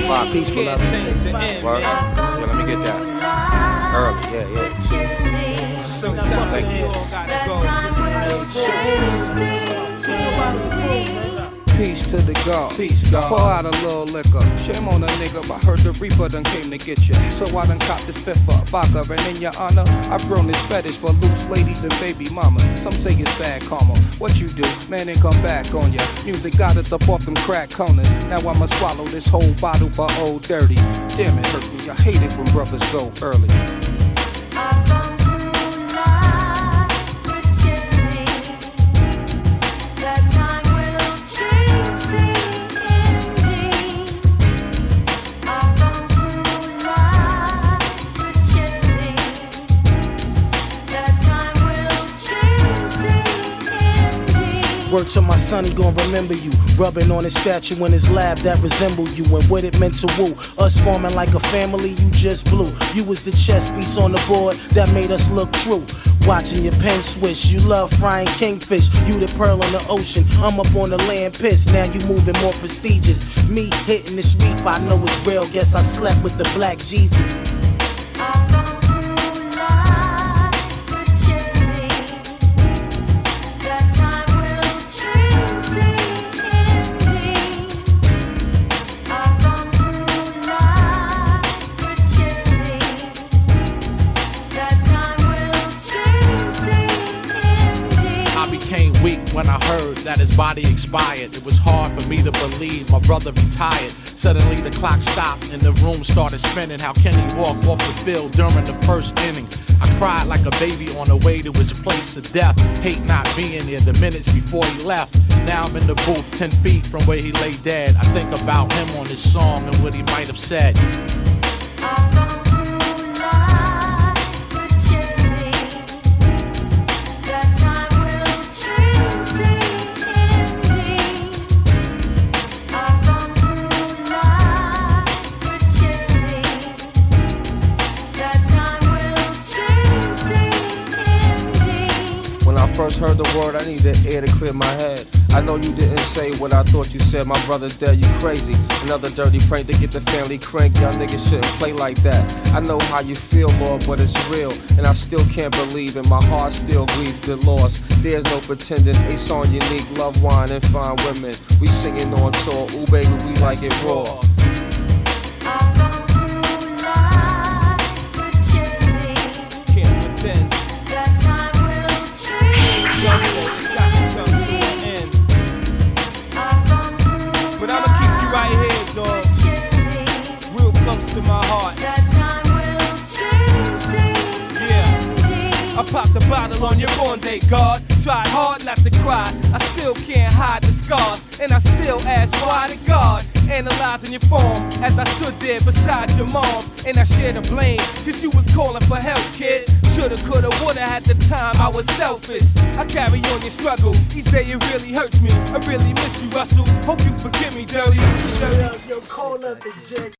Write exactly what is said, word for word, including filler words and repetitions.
Five peace, beloved. Word. Yeah, let me get that. Early, yeah, yeah. Sometimes we all gotta go. Peace to the God. Peace, God. Pour out a little liquor. Shame on a nigga, but heard the Reaper done came to get you. So I done copped this fifth up, vodka, and in your honor, I've grown this fetish for loose ladies and baby mamas. Some say it's bad karma. What you do, man, ain't come back on ya. Music got us up off them crack corners. Now I'ma swallow this whole bottle for old dirty. Damn, it hurts me. I hate it when brothers go early. Word to my son, he gon' remember you. Rubbing on his statue in his lab that resemble you. And what it meant to woo. Us forming like a family, you just blew. You was the chess piece on the board that made us look true. Watching your pen swish, you love frying kingfish. You the pearl in the ocean, I'm up on the land pissed. Now you moving more prestigious. Me hitting this reef, I know it's real. Guess I slept with the black Jesus. When I heard that his body expired, it was hard for me to believe my brother retired. Suddenly the clock stopped and the room started spinning. How can he walk off the field during the first inning? I cried like a baby on the way to his place of death. Hate not being there the minutes before he left. Now I'm in the booth ten feet from where he lay dead. I think about him on his song and what he might have said. First heard the word, I need the air to clear my head. I know you didn't say what I thought you said. My brother dead, you crazy. Another dirty prank to get the family crank. Y'all niggas shouldn't play like that. I know how you feel, Lord, but it's real. And I still can't believe it. My heart still grieves the loss. There's no pretending. Ace on unique, love wine and fine women. We singing on tour. Ooh, baby, we like it raw. Can't pretend. But I'ma keep you right here, dog. Real close to my heart. Yeah, I popped the bottle on your born day, God. Tried hard not to cry. I still can't hide the scars, and I still ask why to God. Analyzing your form as I stood there beside your mom, and I share the blame, cause you was calling for help, kid. Shoulda, coulda, woulda, at the time I was selfish. I carry on your struggle, each day it really hurts me. I really miss you, Russell. Hope you forgive me, dirty.